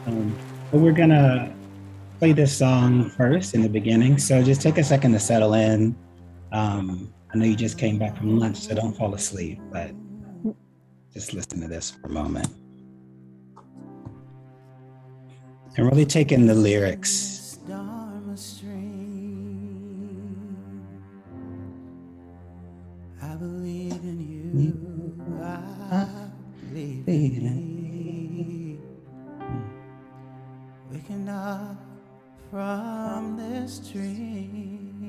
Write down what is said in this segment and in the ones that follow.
But we're gonna play this song first in the beginning. So just take a second to settle in. I know you just came back from lunch, so don't fall asleep, but just listen to this for a moment. And really take in the lyrics. I believe in you. I believe in me. Waking up from this dream.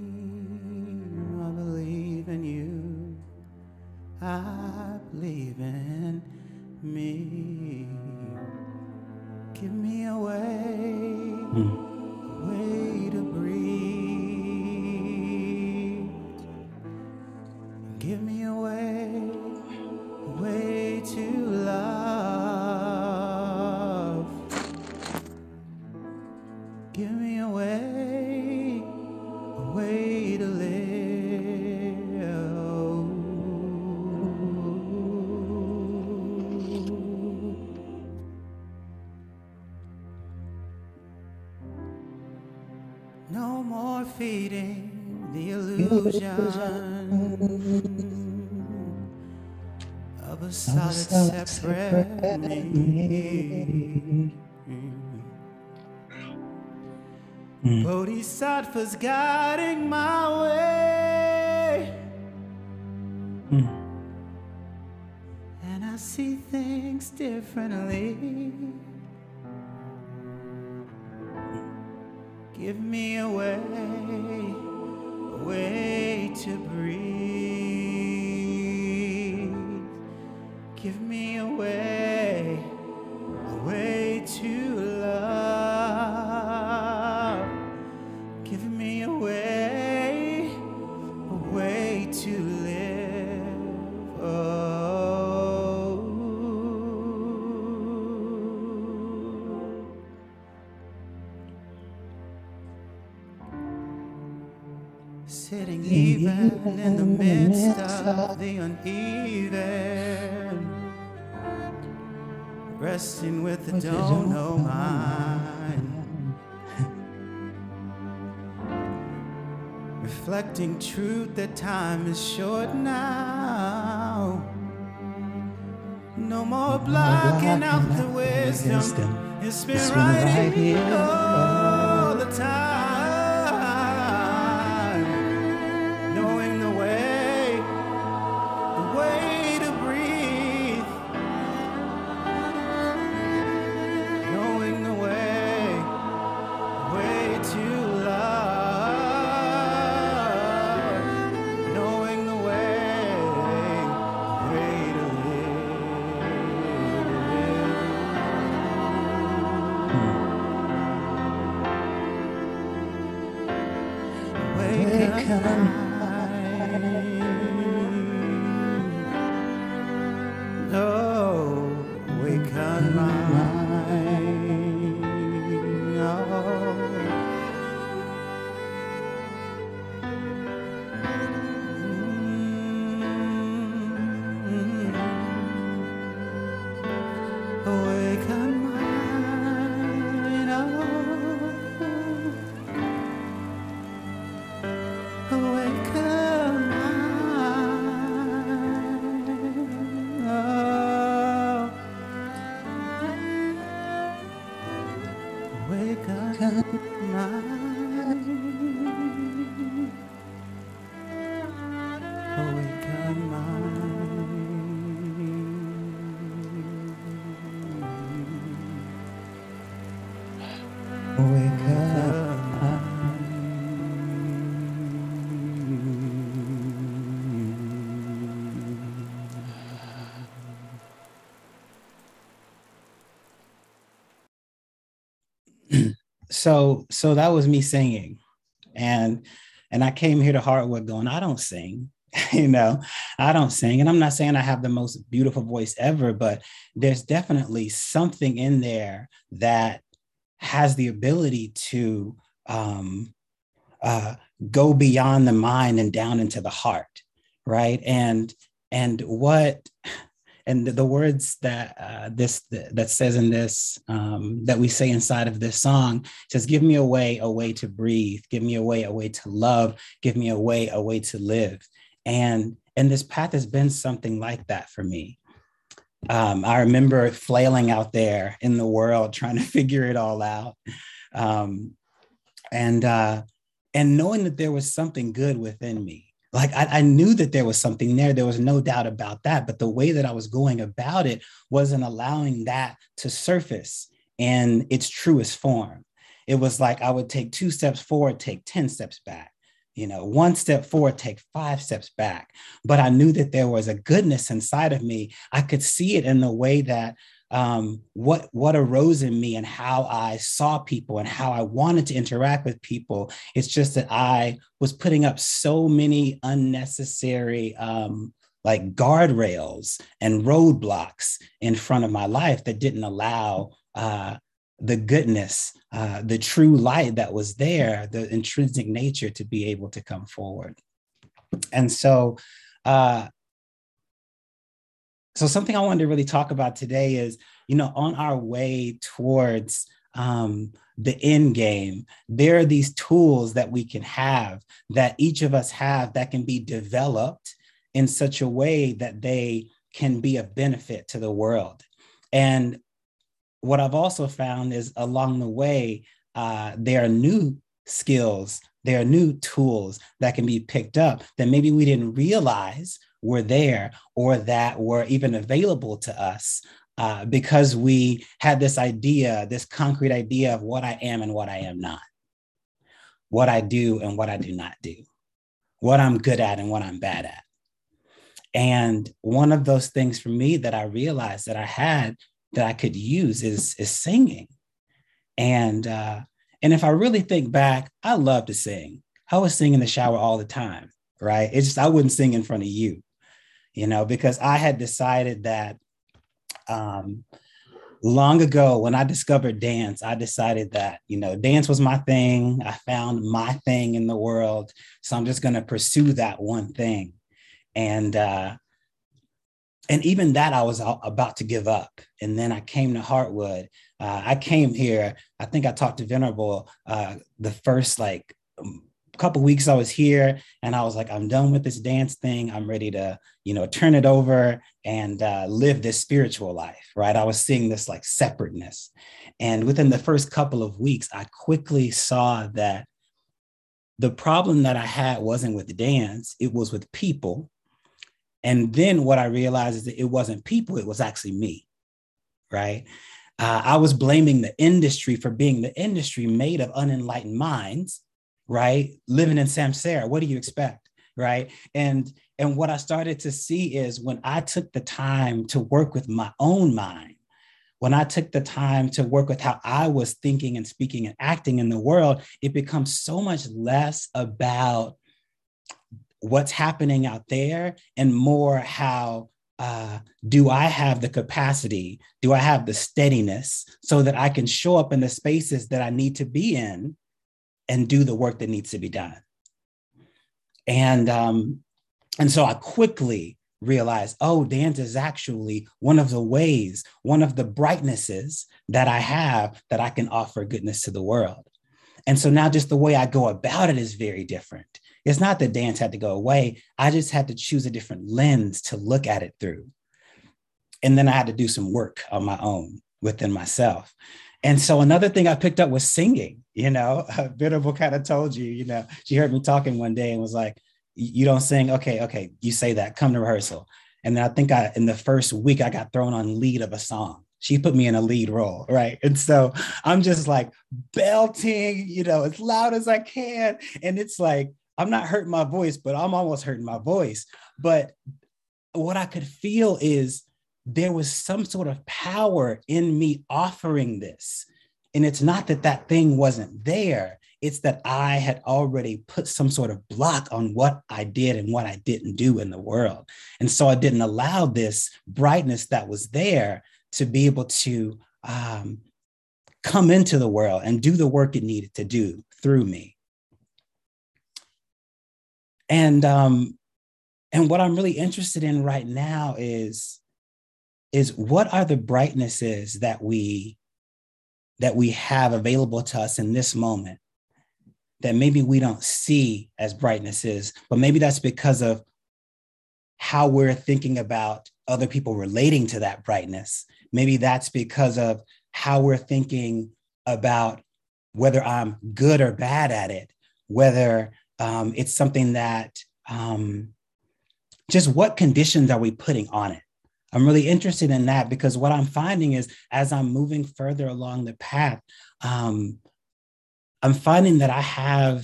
I believe in you. I believe in me. Give me a way to breathe. Give me a way to love. Give me a way to live. No more feeding the illusion of a solid separate me. Bodhisattva's guiding my way, and I see things differently. Give me a way to breathe. Give me a way to love. Give me a way to live. Oh. Sitting even in the midst of the uneven, resting with the don't know mind, reflecting truth that time is short now. No more blocking out the wisdom. It's been right here all the time. Knowing the way to breathe. Knowing the way to love. Knowing the way to live. Wake up. Oh, wake up my mind. Oh, wake up mine. Oh, wake up mine. Oh. Wake up mine. Oh, wake up mine. Oh, wake up mine. So that was me singing. And I came here to Hardwood going, I don't sing. I don't sing. And I'm not saying I have the most beautiful voice ever, but there's definitely something in there that has the ability to go beyond the mind and down into the heart, right? And what and the words that that says in this, that we say inside of this song, says, give me a way to breathe, give me a way to love, give me a way to live. And this path has been something like that for me. I remember flailing out there in the world, trying to figure it all out. And knowing that there was something good within me. Like I knew that there was something there. There was no doubt about that. But the way that I was going about it wasn't allowing that to surface in its truest form. It was like I would take 2 steps forward, take 10 steps back. 1 step forward, take 5 steps back. But I knew that there was a goodness inside of me. I could see it in the way that what arose in me and how I saw people and how I wanted to interact with people. It's just that I was putting up so many unnecessary like guardrails and roadblocks in front of my life that didn't allow the goodness, the true light that was there, the intrinsic nature to be able to come forward. And so, so something I wanted to really talk about today is, on our way towards the end game, there are these tools that we can have, that each of us have, that can be developed in such a way that they can be of benefit to the world. And what I've also found is along the way, there are new skills, there are new tools that can be picked up that maybe we didn't realize were there or that were even available to us because we had this idea, this concrete idea of what I am and what I am not, what I do and what I do not do, what I'm good at and what I'm bad at. And one of those things for me that I realized that I had that I could use is singing. And if I really think back, I love to sing. I was singing in the shower all the time, right? It's just, I wouldn't sing in front of you, because I had decided that long ago when I discovered dance, I decided that, dance was my thing. I found my thing in the world. So I'm just going to pursue that one thing. And even that I was about to give up. And then I came to Heartwood. I came here, I think I talked to Venerable the first couple weeks I was here, and I was like, I'm done with this dance thing. I'm ready to, turn it over and live this spiritual life, right? I was seeing this separateness. And within the first couple of weeks, I quickly saw that the problem that I had wasn't with dance, it was with people. And then what I realized is that it wasn't people, it was actually me, right? I was blaming the industry for being the industry made of unenlightened minds, right? Living in Samsara, what do you expect, right? And what I started to see is when I took the time to work with my own mind, when I took the time to work with how I was thinking and speaking and acting in the world, it becomes so much less about what's happening out there and more how do I have the capacity, do I have the steadiness so that I can show up in the spaces that I need to be in and do the work that needs to be done. And so I quickly realized, oh, dance is actually one of the ways, one of the brightnesses that I have that I can offer goodness to the world. And so now just the way I go about it is very different. It's not that dance had to go away. I just had to choose a different lens to look at it through. And then I had to do some work on my own within myself. And so another thing I picked up was singing. Venerable kind of told you, she heard me talking one day and was like, you don't sing? Okay, you say that, come to rehearsal. And then I think in the first week, I got thrown on lead of a song. She put me in a lead role, right? And so I'm just belting, as loud as I can. And it's I'm not hurting my voice, but I'm almost hurting my voice. But what I could feel is there was some sort of power in me offering this. And it's not that thing wasn't there. It's that I had already put some sort of block on what I did and what I didn't do in the world. And so I didn't allow this brightness that was there to be able to come into the world and do the work it needed to do through me. And what I'm really interested in right now is is what are the brightnesses that we have available to us in this moment that maybe we don't see as brightnesses, but maybe that's because of how we're thinking about other people relating to that brightness. Maybe that's because of how we're thinking about whether I'm good or bad at it, whether it's something that, just what conditions are we putting on it? I'm really interested in that, because what I'm finding is as I'm moving further along the path, I'm finding that I have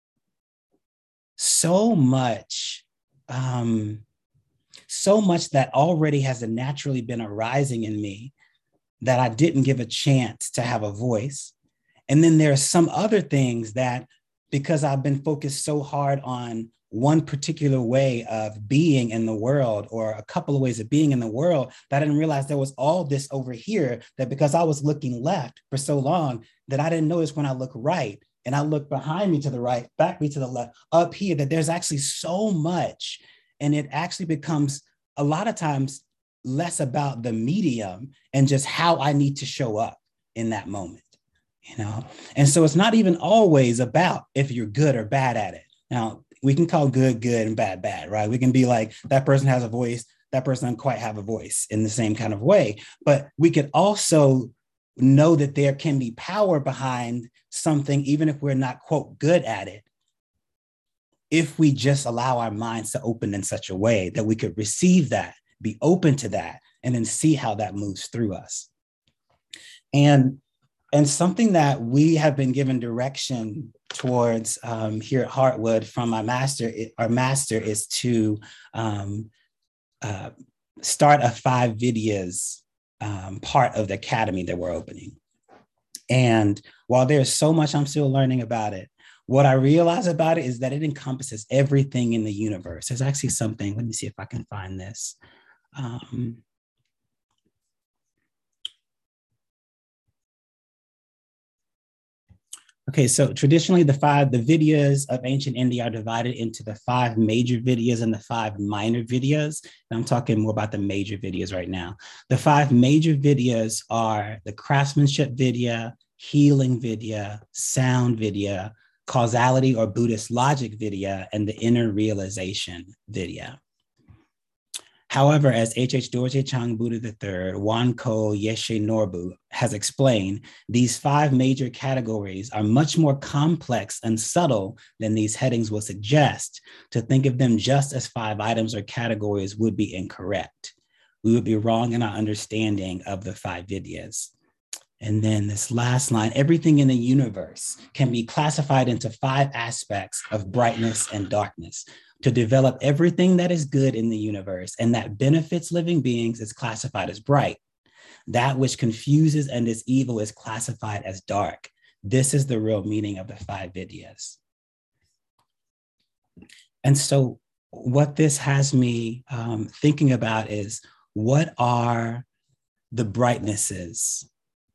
so much that already has naturally been arising in me that I didn't give a chance to have a voice. And then there are some other things that, because I've been focused so hard on one particular way of being in the world, or a couple of ways of being in the world, that I didn't realize there was all this over here, that because I was looking left for so long that I didn't notice when I look right, and I look behind me to the right, back me to the left, up here, that there's actually so much. And it actually becomes a lot of times less about the medium and just how I need to show up in that moment, you know? And so it's not even always about if you're good or bad at it. Now, we can call good, good, and bad, bad, right? We can be like, that person has a voice, that person doesn't quite have a voice in the same kind of way. But we could also know that there can be power behind something, even if we're not, quote, good at it, if we just allow our minds to open in such a way that we could receive that, be open to that, and then see how that moves through us. And something that we have been given direction towards here at Heartwood from our master is to start a 5 videos part of the academy that we're opening. And while there's so much I'm still learning about it, what I realize about it is that it encompasses everything in the universe. There's actually something, let me see if I can find this. Okay, so traditionally the Vidyas of ancient India are divided into the 5 major Vidyas and the 5 minor Vidyas. And I'm talking more about the major Vidyas right now. The 5 major Vidyas are the craftsmanship Vidya, healing Vidya, sound Vidya, causality or Buddhist logic Vidya, and the inner realization Vidya. However, as H.H. Dorje Chang Buddha III, Wanko Yeshe Norbu has explained, these 5 major categories are much more complex and subtle than these headings will suggest. To think of them just as 5 items or categories would be incorrect. We would be wrong in our understanding of the 5 Vidyas. And then this last line, everything in the universe can be classified into 5 aspects of brightness and darkness. To develop everything that is good in the universe and that benefits living beings is classified as bright. That which confuses and is evil is classified as dark. This is the real meaning of the 5 Vidyas. And so what this has me thinking about is, what are the brightnesses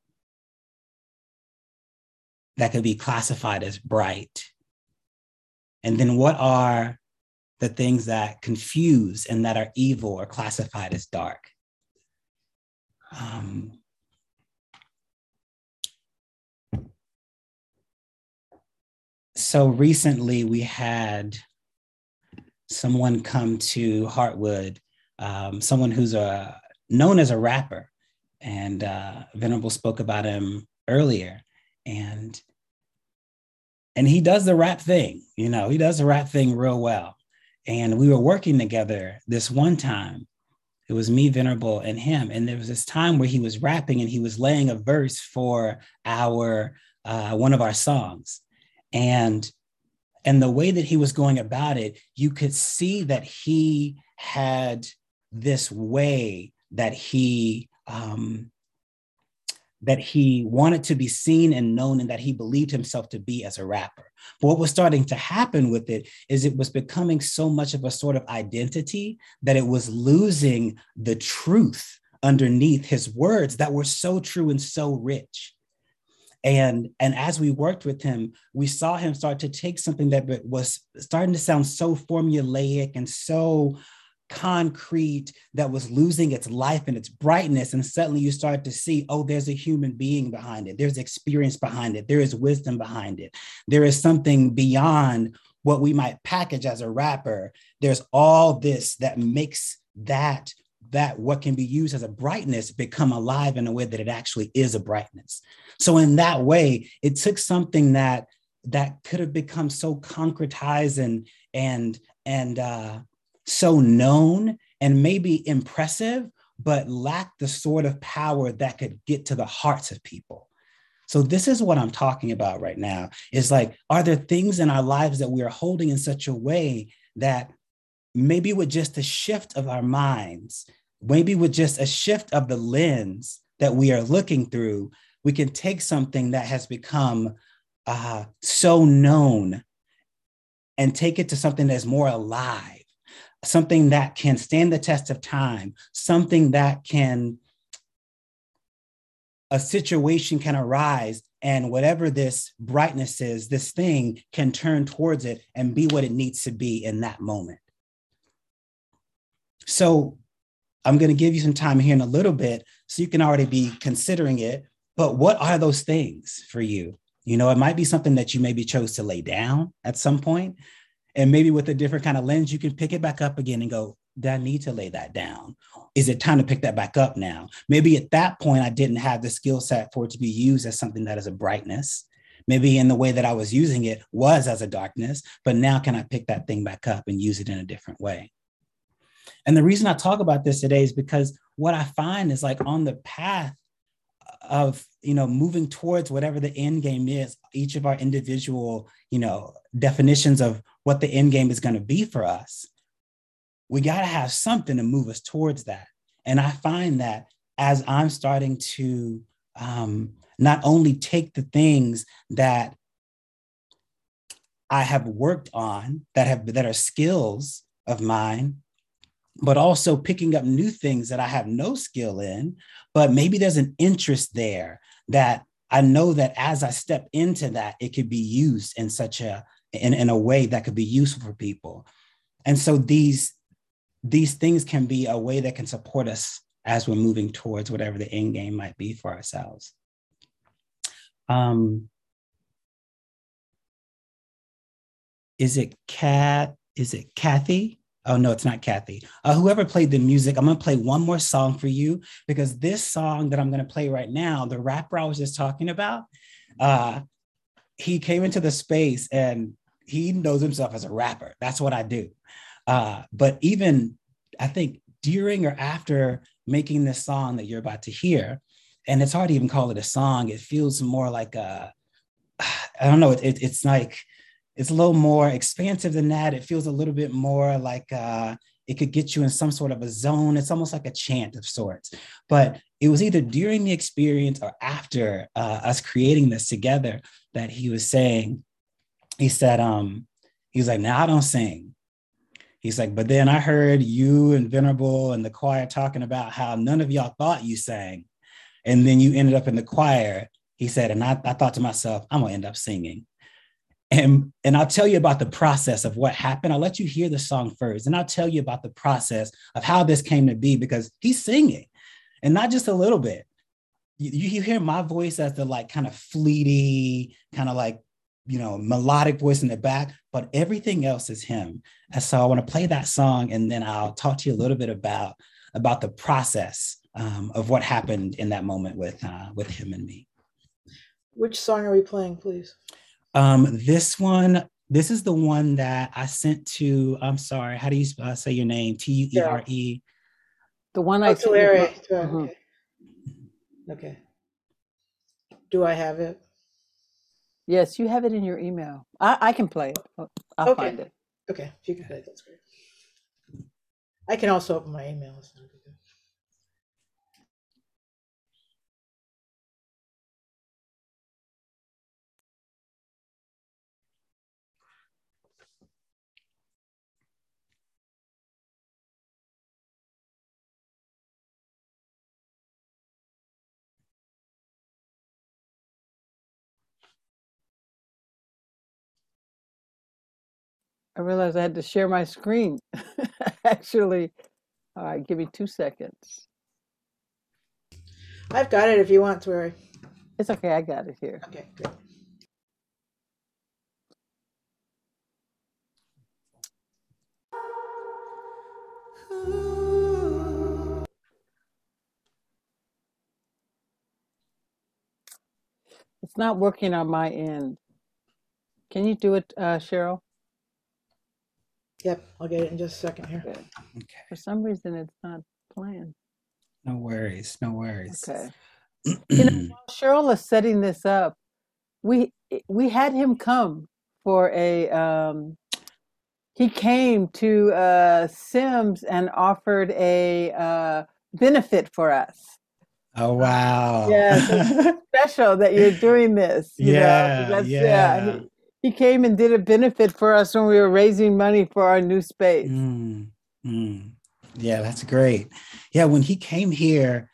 that could be classified as bright? And then what are the things that confuse and that are evil or classified as dark? So recently we had someone come to Heartwood, someone who's known as a rapper, and Venerable spoke about him earlier. And he does the rap thing, you know, he does the rap thing real well. And we were working together this one time. It was me, Venerable, and him. And there was this time where he was rapping and he was laying a verse for our one of our songs. And the way that he was going about it, you could see that he had this way that he wanted to be seen and known, and that he believed himself to be as a rapper. But what was starting to happen with it is it was becoming so much of a sort of identity that it was losing the truth underneath his words that were so true and so rich. And as we worked with him, we saw him start to take something that was starting to sound so formulaic and so concrete that was losing its life and its brightness. And suddenly you start to see, oh, there's a human being behind it. There's experience behind it. There is wisdom behind it. There is something beyond what we might package as a rapper. There's all this that makes that what can be used as a brightness become alive in a way that it actually is a brightness. So in that way, it took something that could have become so concretized and so known and maybe impressive, but lacked the sort of power that could get to the hearts of people. So this is what I'm talking about right now. Is like, are there things in our lives that we are holding in such a way that maybe with just a shift of our minds, maybe with just a shift of the lens that we are looking through, we can take something that has become so known and take it to something that's more alive, something that can stand the test of time, something that a situation can arise, and whatever this brightness is, this thing can turn towards it and be what it needs to be in that moment. So I'm going to give you some time here in a little bit so you can already be considering it. But what are those things for you? You know, it might be something that you maybe chose to lay down at some point, and maybe with a different kind of lens, you can pick it back up again and go, do I need to lay that down? Is it time to pick that back up now? Maybe at that point, I didn't have the skill set for it to be used as something that is a brightness. Maybe in the way that I was using it was as a darkness, but now can I pick that thing back up and use it in a different way? And the reason I talk about this today is because what I find is like on the path of, you know, moving towards whatever the end game is, each of our individual, you know, definitions of what the end game is going to be for us, we got to have something to move us towards that. And I find that as I'm starting to not only take the things that I have worked on that are skills of mine, but also picking up new things that I have no skill in, but maybe there's an interest there that I know that as I step into that, it could be used in in a way that could be useful for people. And so these things can be a way that can support us as we're moving towards whatever the end game might be for ourselves. Is it Kathy? Oh, no, it's not Kathy. Whoever played the music, I'm going to play one more song for you, because this song that I'm going to play right now, the rapper I was just talking about, he came into the space and he knows himself as a rapper. That's what I do. But even, I think, during or after making this song that you're about to hear, and it's hard to even call it a song, it feels more like I don't know, it's like, it's a little more expansive than that. It feels a little bit more like it could get you in some sort of a zone. It's almost like a chant of sorts. But it was either during the experience or after us creating this together that he was saying, he said, he was like, now I don't sing. He's like, but then I heard you and Venerable and the choir talking about how none of y'all thought you sang. And then you ended up in the choir. He said, and I thought to myself, I'm going to end up singing. And I'll tell you about the process of what happened. I'll let you hear the song first, and I'll tell you about the process of how this came to be, because he's singing, and not just a little bit. You hear my voice as the like kind of fleety, kind of like, you know, melodic voice in the back, but everything else is him. And so I want to play that song, and then I'll talk to you a little bit about the process of what happened in that moment with him and me. Which song are we playing, please? This is the one that I sent to, I'm sorry, how do you say your name? Ture? The one I sent. Okay. Okay. Do I have it? Yes, you have it in your email. I can play it. I'll find it. Okay, if you can play it, that's great. I can also open my email. I realized I had to share my screen. I actually. All right, give me 2 seconds. I've got it if you want, Tori. It's okay, I got it here. Okay, good. It's not working on my end. Can you do it, Cheryl? Yep, I'll get it in just a second here. Good. Okay. For some reason, it's not playing. No worries. No worries. Okay. While Cheryl is setting this up, we had him come for a. He came to Sims and offered a benefit for us. Oh wow. Yeah, so it's special that you're doing this. You know, Yeah, yeah. He came and did a benefit for us when we were raising money for our new space. Yeah, that's great. Yeah, when he came here,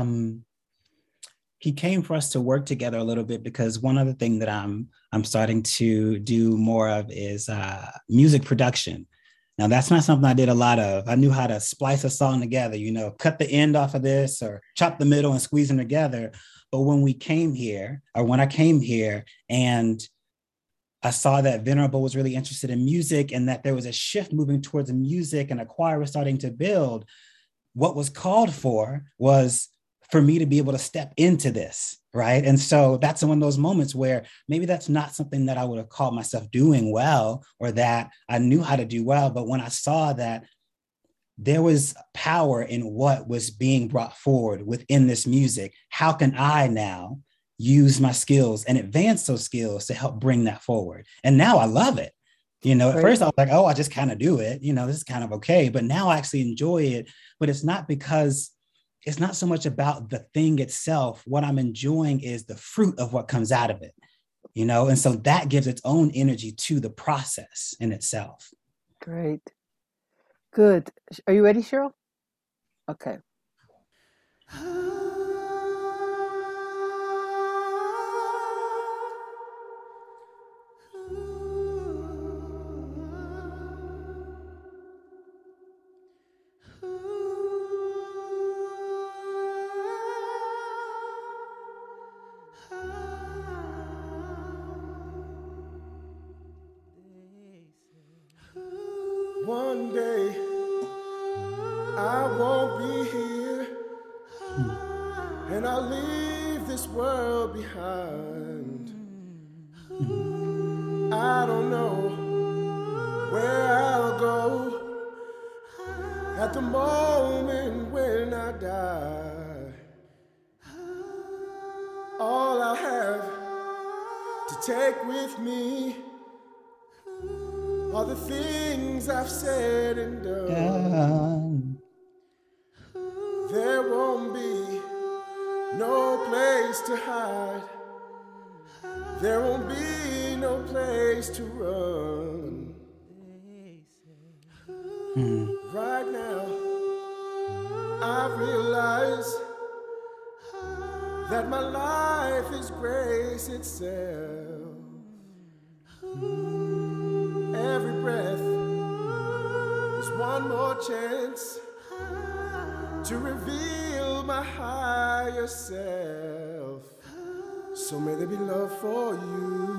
he came for us to work together a little bit, because one other thing that I'm starting to do more of is music production. Now, that's not something I did a lot of. I knew how to splice a song together, you know, cut the end off of this or chop the middle and squeeze them together. But when we came here, or when I came here and I saw that Venerable was really interested in music and that there was a shift moving towards music and a choir was starting to build, what was called for was for me to be able to step into this, right? And so that's one of those moments where maybe that's not something that I would have called myself doing well or that I knew how to do well. But when I saw that there was power in what was being brought forward within this music, how can I now use my skills and advance those skills to help bring that forward? And now I love it. You know, at first I was like, oh, I just kind of do it. You know, this is kind of okay. But now I actually enjoy it. But it's not because it's not so much about the thing itself. What I'm enjoying is the fruit of what comes out of it, you know? And so that gives its own energy to the process in itself. Great. Good. Are you ready, Cheryl? Okay. One day I won't be here, and I'll leave this world behind. I don't know where I'll go at the moment when I die. All I'll have to take with me are the things I've said and done. There won't be no place to hide. There won't be no place to run. Right now, I realize that my life is grace itself. Every breath is one more chance to reveal my higher self. So may there be love for you,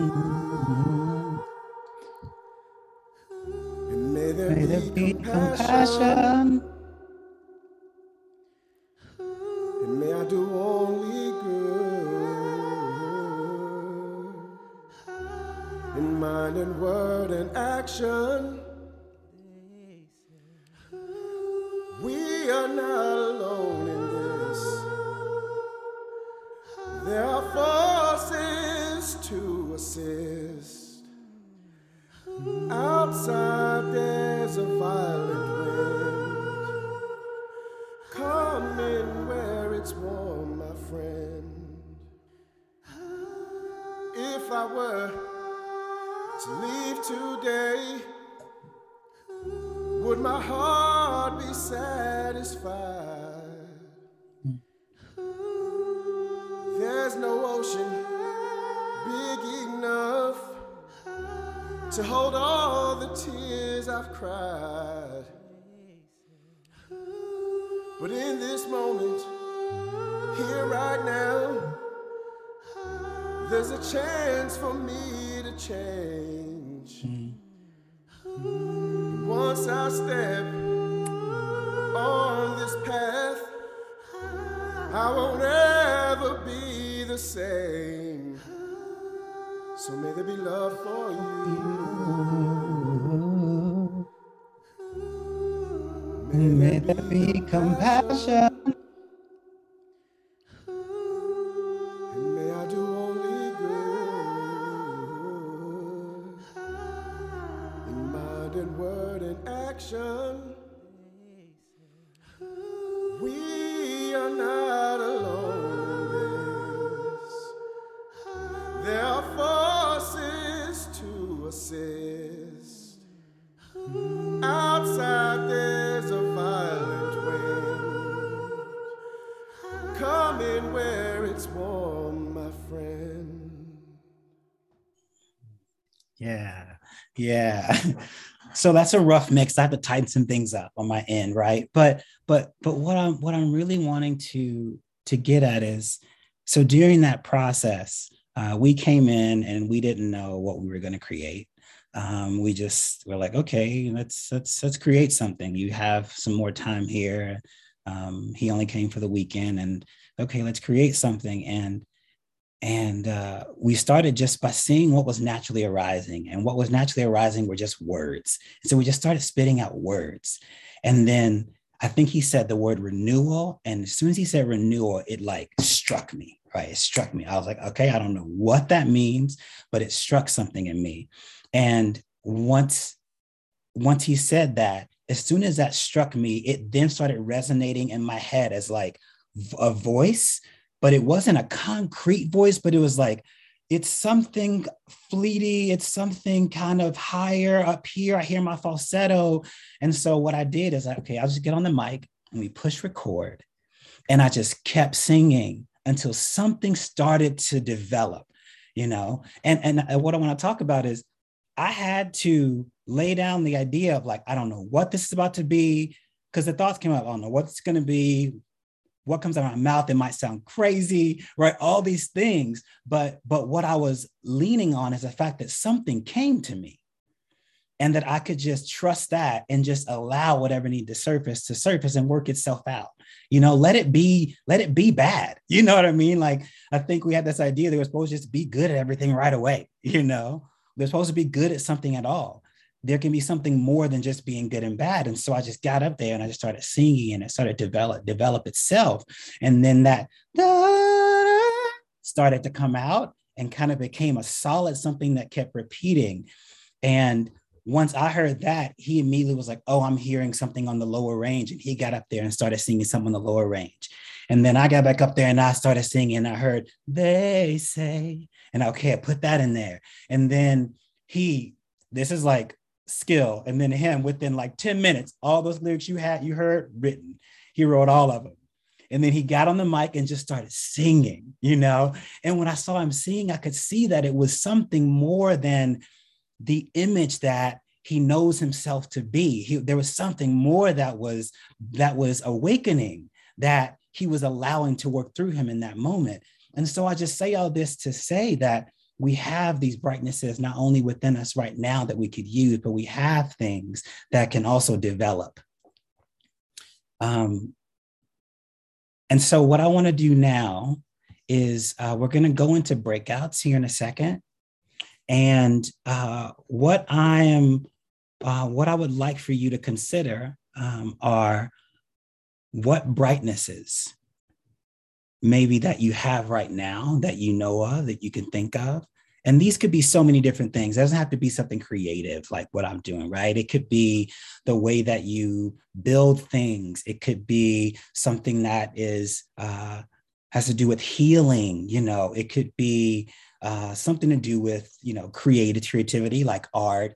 and may there be compassion, and may I do only good in mind and word and action. We are not alone in this. There are forces to assist. Outside there's a violent wind. Come in where it's warm, my friend. If I were to leave today, would my heart be satisfied? There's no ocean big enough to hold all the tears I've cried. But in this moment, here right now, there's a chance for me to change. Once I step on this path, I won't ever be the same. So may there be love for you. May there be compassion. And may I do only good in mind and word and action. We are not alone in this. There are forces to assist. Outside there's a violent wind. Come in where it's warm, my friend. Yeah. So that's a rough mix. I have to tighten some things up on my end, right? But what I'm really wanting to get at is, so during that process, we came in and we didn't know what we were going to create. We're like, okay, let's create something. You have some more time here. He only came for the weekend, and okay, let's create something. And we started just by seeing what was naturally arising, and what was naturally arising were just words. So we just started spitting out words. And then I think he said the word renewal. And as soon as he said renewal, it like struck me, right? It struck me. I was like, okay, I don't know what that means, but it struck something in me. And once he said that, as soon as that struck me, it then started resonating in my head as like a voice, but it wasn't a concrete voice, but it was like, it's something fleety. It's something kind of higher up here. I hear my falsetto. And so what I did is, okay, I'll just get on the mic and we push record. And I just kept singing until something started to develop, and what I want to talk about is I had to lay down the idea of like, I don't know what this is about to be, because the thoughts came up. I don't know what it's going to be. What comes out of my mouth, it might sound crazy, right? All these things. But what I was leaning on is the fact that something came to me and that I could just trust that and just allow whatever needed to surface and work itself out. Let it be bad. You know what I mean? Like, I think we had this idea that we're supposed to just be good at everything right away. They're supposed to be good at something at all. There can be something more than just being good and bad. And so I just got up there and I just started singing, and it started to develop itself. And then that started to come out and kind of became a solid something that kept repeating. And once I heard that, he immediately was like, oh, I'm hearing something on the lower range. And he got up there and started singing something on the lower range. And then I got back up there and I started singing, and I heard, they say, and okay, I put that in there. And then this is like skill. And then him, within like 10 minutes, all those lyrics you heard written, he wrote all of them. And then he got on the mic and just started singing, And when I saw him sing, I could see that it was something more than the image that he knows himself to be. There was something more that was awakening, that he was allowing to work through him in that moment. And so I just say all this to say that we have these brightnesses not only within us right now that we could use, but we have things that can also develop. And so what I want to do now is we're going to go into breakouts here in a second. And what I would like for you to consider are what brightnesses maybe that you have right now that you know of, that you can think of. And these could be so many different things. It doesn't have to be something creative like what I'm doing, right? It could be the way that you build things. It could be something that has to do with healing. It could be something to do with, creativity, like art,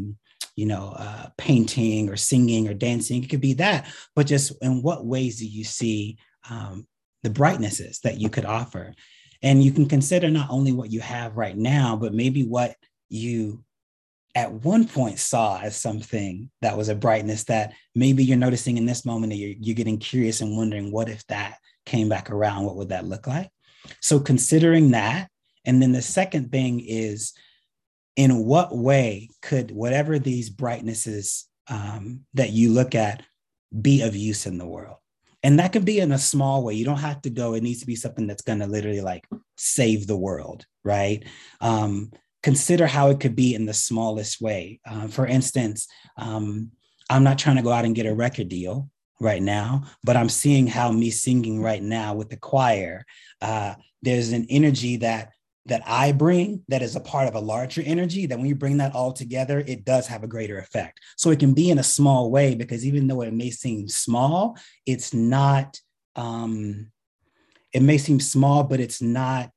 painting or singing or dancing. It could be that, but just in what ways do you see the brightnesses that you could offer? And you can consider not only what you have right now, but maybe what you at one point saw as something that was a brightness that maybe you're noticing in this moment, you're getting curious and wondering, what if that came back around? What would that look like? So considering that. And then the second thing is, in what way could whatever these brightnesses that you look at be of use in the world? And that could be in a small way. You don't have to go, it needs to be something that's going to literally like save the world, right? Consider how it could be in the smallest way. For instance, I'm not trying to go out and get a record deal right now, but I'm seeing how me singing right now with the choir, there's an energy that I bring that is a part of a larger energy, that when you bring that all together, it does have a greater effect. So it can be in a small way, because even though it may seem small, it's not, it may seem small, but it's not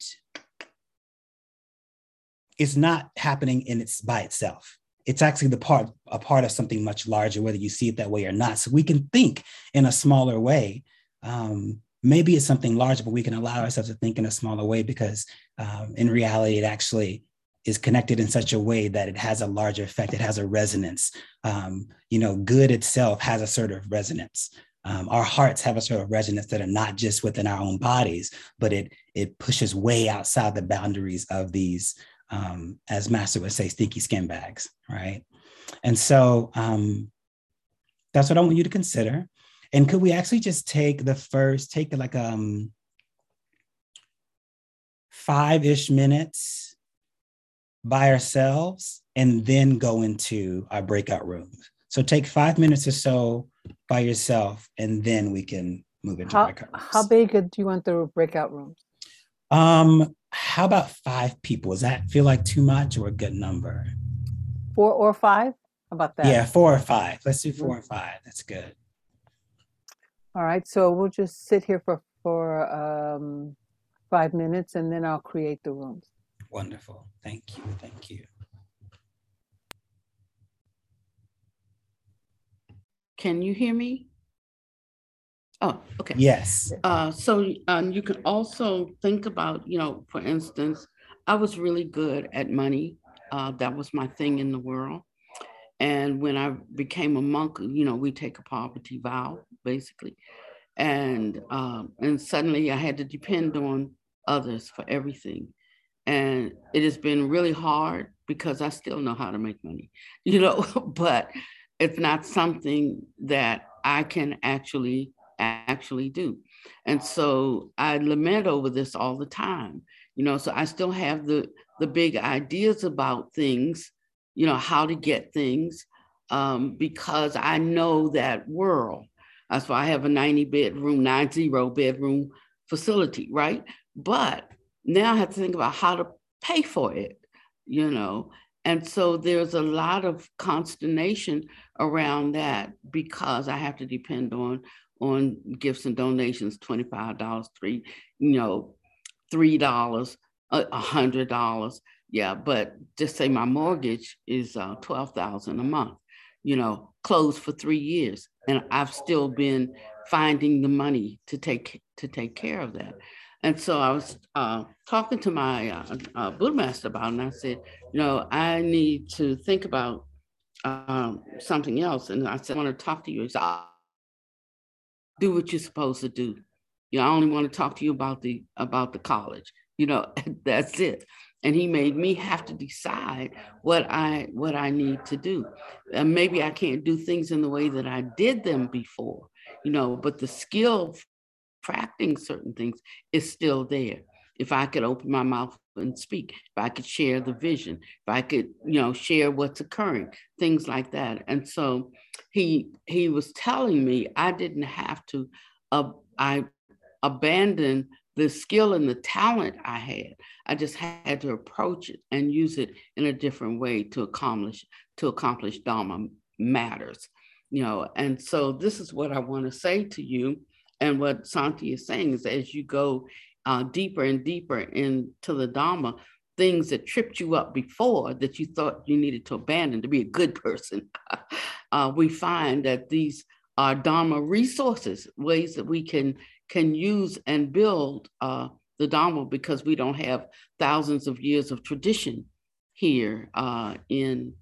happening by itself. It's actually a part of something much larger, whether you see it that way or not. So we can think in a smaller way. Maybe it's something larger, but we can allow ourselves to think in a smaller way, because in reality, it actually is connected in such a way that it has a larger effect. It has a resonance. Good itself has a sort of resonance. Our hearts have a sort of resonance that are not just within our own bodies, but it pushes way outside the boundaries of these, as Master would say, stinky skin bags, right? And so that's what I want you to consider. And could we actually just take like 5-ish minutes by ourselves and then go into our breakout rooms? So take 5 minutes or so by yourself, and then we can move into breakout rooms. How big do you want the breakout rooms? How about 5 people? Does that feel like too much or a good number? 4 or 5? How about that? Yeah, 4 or 5. Let's do 4 or 5. That's good. All right. So we'll just sit here for 5 minutes, and then I'll create the rooms. Wonderful. Thank you. Thank you. Can you hear me? Oh, okay. Yes. So you can also think about, for instance, I was really good at money. That was my thing in the world. And when I became a monk, we take a poverty vow, basically. And suddenly I had to depend on others for everything. And it has been really hard, because I still know how to make money, but it's not something that I can actually do. And so I lament over this all the time, so I still have the big ideas about things, how to get things, because I know that world. That's why I have a 90 bedroom facility, right? But now I have to think about how to pay for it, And so there's a lot of consternation around that, because I have to depend on gifts and donations, $25, $3, $100. Yeah, but just say my mortgage is $12,000 a month, closed for 3 years. And I've still been finding the money to take care of that. And so I was talking to my Buddha master about it, and I said, I need to think about something else. And I said, I want to talk to you. He said, do what you're supposed to do. I only want to talk to you about the college. That's it. And he made me have to decide what I need to do. And maybe I can't do things in the way that I did them before, but the skill crafting certain things is still there. If I could open my mouth and speak, if I could share the vision, if I could, share what's occurring, things like that. And so he was telling me I didn't have to, I abandoned the skill and the talent I had. I just had to approach it and use it in a different way to accomplish Dharma matters, And so this is what I want to say to you. And what Santi is saying is, as you go deeper and deeper into the Dharma, things that tripped you up before that you thought you needed to abandon to be a good person, we find that these are Dharma resources, ways that we can use and build the Dharma, because we don't have thousands of years of tradition here in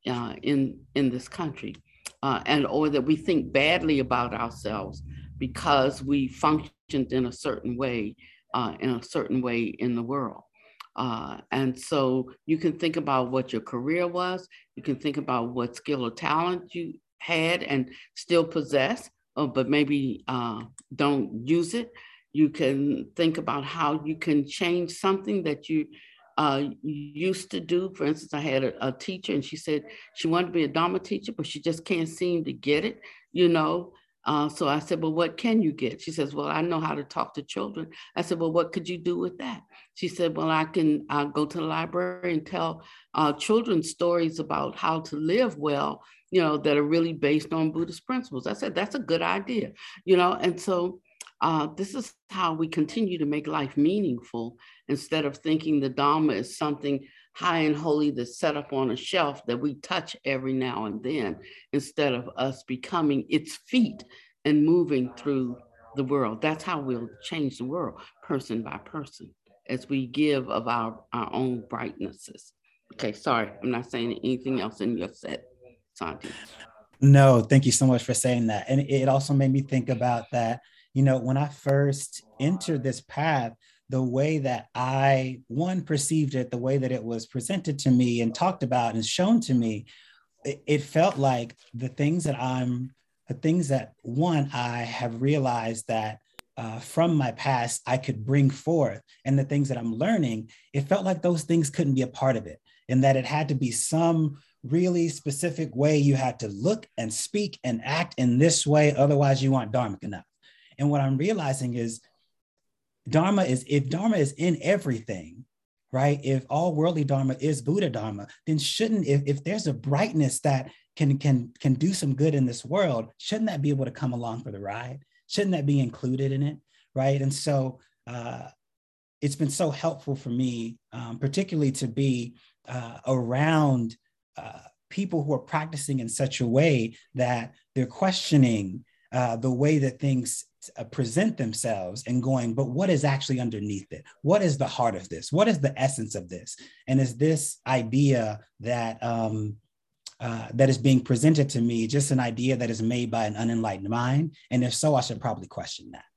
in this country, and or that we think badly about ourselves because we functioned in a certain way in the world. And so you can think about what your career was. You can think about what skill or talent you had and still possess, but maybe don't use it. You can think about how you can change something that you used to do. For instance, I had a teacher, and she said she wanted to be a Dharma teacher, but she just can't seem to get it, you know. So I said, well, what can you get? She says, well, I know how to talk to children. I said, well, what could you do with that? She said, well, I'll go to the library and tell children stories about how to live well, you know, that are really based on Buddhist principles. I said, that's a good idea, you know. And so this is how we continue to make life meaningful, instead of thinking the Dharma is something high and holy that's set up on a shelf that we touch every now and then, instead of us becoming its feet and moving through the world. That's how we'll change the world, person by person, as we give of our own brightnesses. Okay, sorry, I'm not saying anything else in your set, Santi. No, thank you so much for saying that. And it also made me think about that, you know, when I first entered this path, the way that I, one, perceived it, the way that it was presented to me and talked about and shown to me, it felt like the things that one, I have realized that from my past, I could bring forth, and the things that I'm learning, it felt like those things couldn't be a part of it, and that it had to be some really specific way you had to look and speak and act in this way, otherwise you aren't dharmic enough. And what I'm realizing is, if Dharma is in everything, right? If all worldly Dharma is Buddha Dharma, then if there's a brightness that can do some good in this world, shouldn't that be able to come along for the ride? Shouldn't that be included in it, right? And so it's been so helpful for me, particularly to be around people who are practicing in such a way that they're questioning the way that things present themselves and going, but what is actually underneath it? What is the heart of this? What is the essence of this? And is this idea that that is being presented to me just an idea that is made by an unenlightened mind? And if so, I should probably question that.